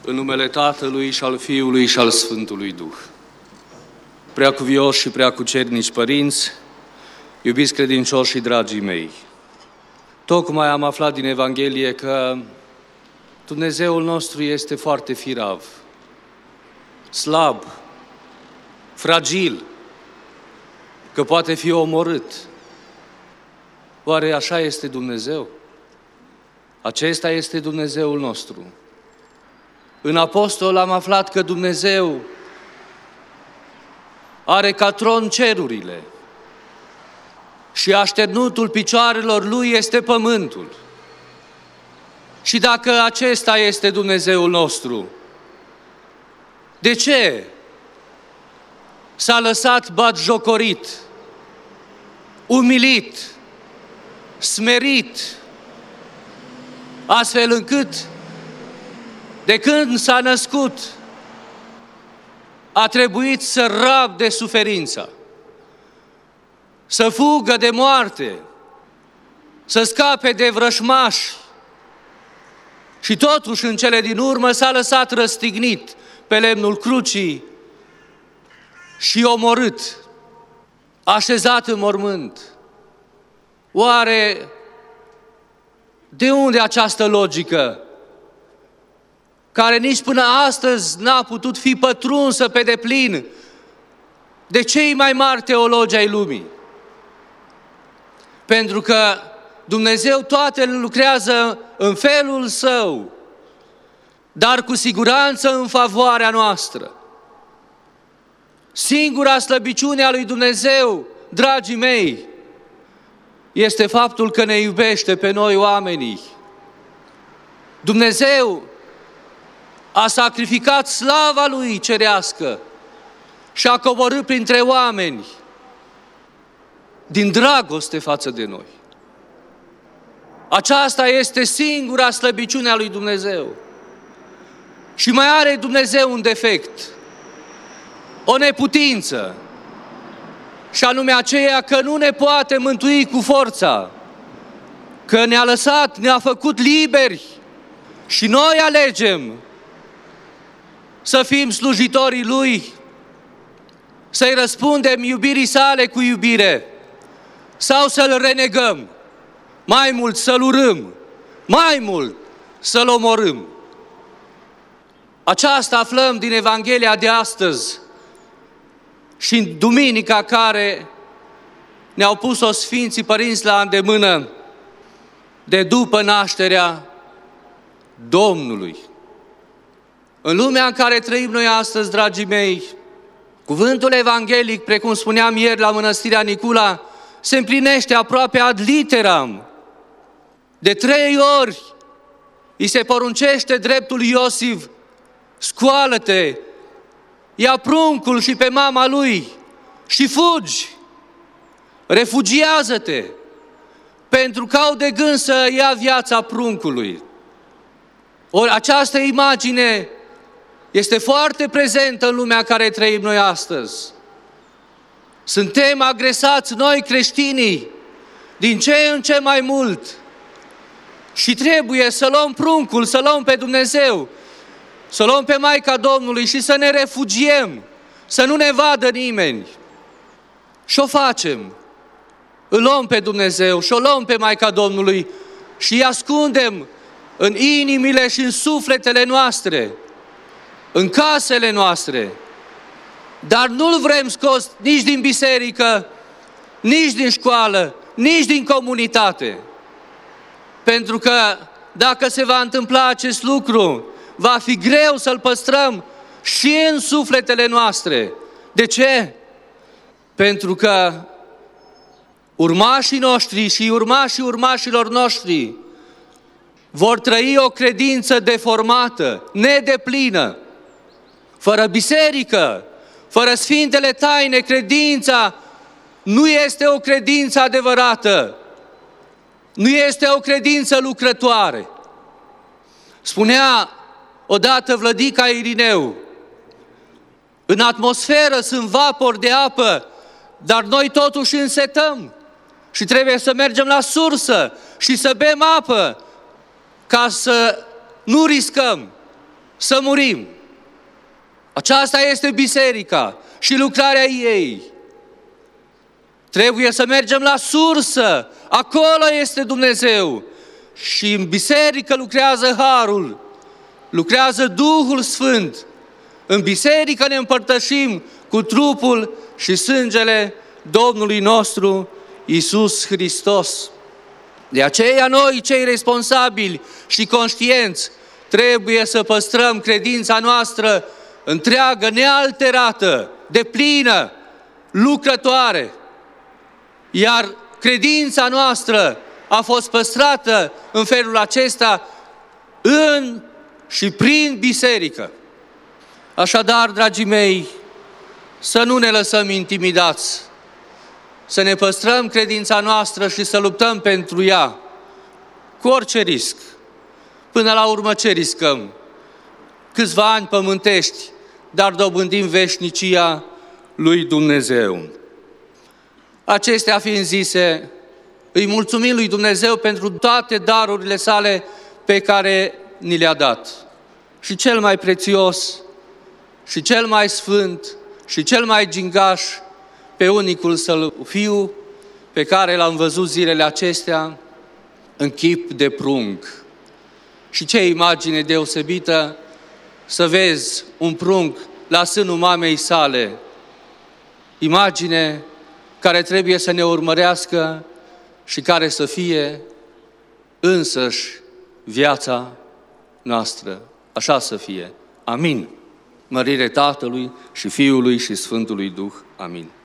În numele Tatălui și al Fiului și al Sfântului Duh. Preacuvioși și preacucernici părinți, iubiți credincioși și dragii mei, tocmai am aflat din Evanghelie că Dumnezeul nostru este foarte firav, slab, fragil, că poate fi omorât. Oare așa este Dumnezeu? Acesta este Dumnezeul nostru. În apostol am aflat că Dumnezeu are ca tron cerurile și așternutul picioarelor Lui este pământul. Și dacă acesta este Dumnezeul nostru, de ce s-a lăsat batjocorit, umilit, smerit, astfel încât de când s-a născut a trebuit să rabde suferința, să fugă de moarte, să scape de vrășmași și totuși în cele din urmă s-a lăsat răstignit pe lemnul crucii și omorât, așezat în mormânt. Oare de unde această logică, care nici până astăzi n-a putut fi pătrunsă pe deplin de cei mai mari teologi ai lumii? Pentru că Dumnezeu toate lucrează în felul Său, dar cu siguranță în favoarea noastră. Singura slăbiciune a lui Dumnezeu, dragii mei, este faptul că ne iubește pe noi oamenii. Dumnezeu a sacrificat slava Lui cerească și a coborât printre oameni din dragoste față de noi. Aceasta este singura slăbiciune a lui Dumnezeu. Și mai are Dumnezeu un defect, o neputință, și anume aceea că nu ne poate mântui cu forța, că ne-a lăsat, ne-a făcut liberi și noi alegem să fim slujitorii Lui, să-i răspundem iubirii Sale cu iubire sau să-L renegăm, mai mult să-L urâm, mai mult să-L omorâm. Aceasta aflăm din Evanghelia de astăzi și în duminica care ne-au pus-o Sfinții Părinți la îndemână de după nașterea Domnului. În lumea în care trăim noi astăzi, dragii mei, cuvântul evanghelic, precum spuneam ieri la Mănăstirea Nicula, se împlinește aproape ad literam. De 3 ori îi se poruncește dreptul Iosif: scoală-te, ia pruncul și pe mama lui și fugi, refugiază-te, pentru că au de gând să ia viața pruncului. Ori această imagine este foarte prezentă în lumea în care trăim noi astăzi. Suntem agresați noi creștinii din ce în ce mai mult și trebuie să luăm pruncul, să luăm pe Dumnezeu, să luăm pe Maica Domnului și să ne refugiem, să nu ne vadă nimeni. Și o facem. Îl luăm pe Dumnezeu și o luăm pe Maica Domnului și îi ascundem în inimile și în sufletele noastre, în casele noastre. Dar nu-L vrem scos nici din biserică, nici din școală, nici din comunitate. Pentru că dacă se va întâmpla acest lucru, va fi greu să-L păstrăm și în sufletele noastre. De ce? Pentru că urmașii noștri și urmașii urmașilor noștri vor trăi o credință deformată, nedeplină, fără biserică, fără Sfintele Taine. Credința nu este o credință adevărată, nu este o credință lucrătoare. Spunea odată Vlădica Irineu: în atmosferă sunt vapori de apă, dar noi totuși însetăm și trebuie să mergem la sursă și să bem apă ca să nu riscăm. să murim. Aceasta este biserica și lucrarea ei. Trebuie să mergem la sursă. Acolo este Dumnezeu. Și în biserică lucrează Harul, lucrează Duhul Sfânt. În biserică ne împărtășim cu trupul și sângele Domnului nostru Iisus Hristos. De aceea noi, cei responsabili și conștienți, trebuie să păstrăm credința noastră întreagă, nealterată, deplină, lucrătoare. Iar credința noastră a fost păstrată în felul acesta în și prin biserică. Așadar, dragii mei, să nu ne lăsăm intimidați, să ne păstrăm credința noastră și să luptăm pentru ea, cu orice risc. Până la urmă ce riscăm? Câțiva ani pământești, dar dobândim veșnicia lui Dumnezeu. Acestea fiind zise, îi mulțumim lui Dumnezeu pentru toate darurile sale pe care ni le-a dat. Și cel mai prețios, și cel mai sfânt, și cel mai gingaș, pe unicul Său Fiu, pe care l-am văzut zilele acestea în chip de prunc. Și ce imagine deosebită să vezi un prunc la sânul mamei sale. Imagine care trebuie să ne urmărească și care să fie însăși viața noastră. Așa să fie. Amin. Mărire Tatălui și Fiului și Sfântului Duh. Amin.